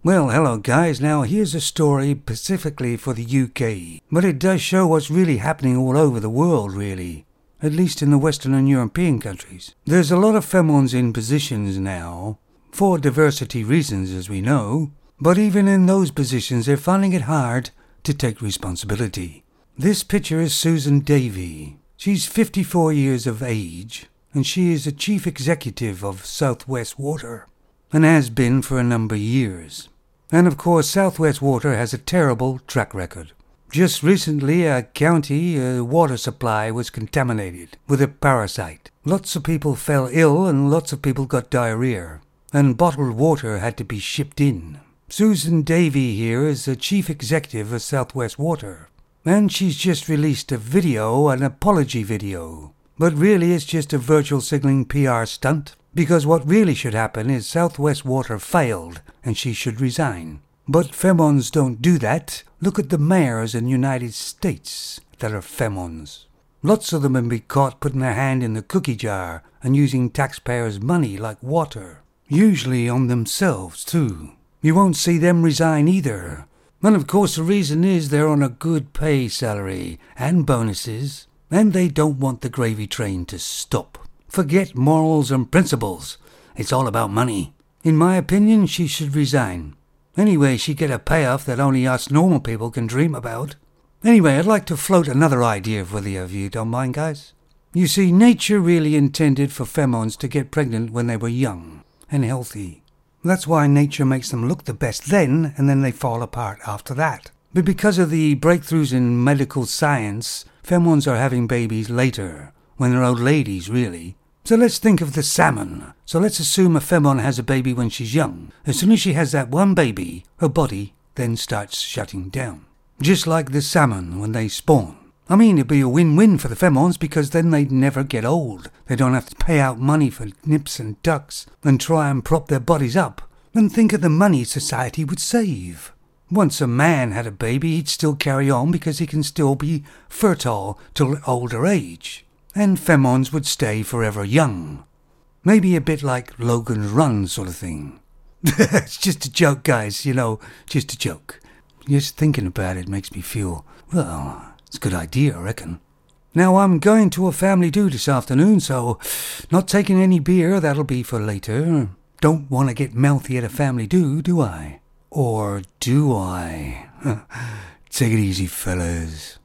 Well, hello guys, now here's a story specifically for the UK, but it does show what's really happening all over the world really, at least in the Western and European countries. There's a lot of femons in positions now, for diversity reasons as we know, but even in those positions they're finding it hard to take responsibility. This picture is Susan Davy. She's 54 years of age, and she is the chief executive of South West Water, and has been for a number of years. And of course, South West Water has a terrible track record. Just recently, a county water supply was contaminated with a parasite. Lots of people fell ill and lots of people got diarrhea, and bottled water had to be shipped in. Susan Davy here is the chief executive of South West Water, and she's just released a video, an apology video. But really it's just a virtual signaling PR stunt, because what really should happen is South West Water failed and she should resign. But femons don't do that. Look at the mayors in the United States that are femons. Lots of them have been caught putting their hand in the cookie jar and using taxpayers' money like water. Usually on themselves too. You won't see them resign either. And of course the reason is they're on a good pay salary and bonuses, and they don't want the gravy train to stop. Forget morals and principles. It's all about money. In my opinion, she should resign. Anyway, she'd get a payoff that only us normal people can dream about. Anyway, I'd like to float another idea for you if you don't mind, guys. You see, nature really intended for femons to get pregnant when they were young and healthy. That's why nature makes them look the best then, and then they fall apart after that. But because of the breakthroughs in medical science, femons are having babies later, when they're old ladies, really. So let's think of the salmon. So let's assume a femon has a baby when she's young. As soon as she has that one baby, her body then starts shutting down. Just like the salmon when they spawn. I mean, it'd be a win-win for the femons because then they'd never get old. They don't have to pay out money for nips and tucks and try and prop their bodies up. And think of the money society would save. Once a man had a baby, he'd still carry on because he can still be fertile till older age. And femons would stay forever young. Maybe a bit like Logan's Run sort of thing. It's just a joke, guys, just a joke. Just thinking about it makes me feel, well, it's a good idea, I reckon. Now, I'm going to a family do this afternoon, so not taking any beer, that'll be for later. Don't want to get mouthy at a family do I? Or do I? Take it easy, fellas.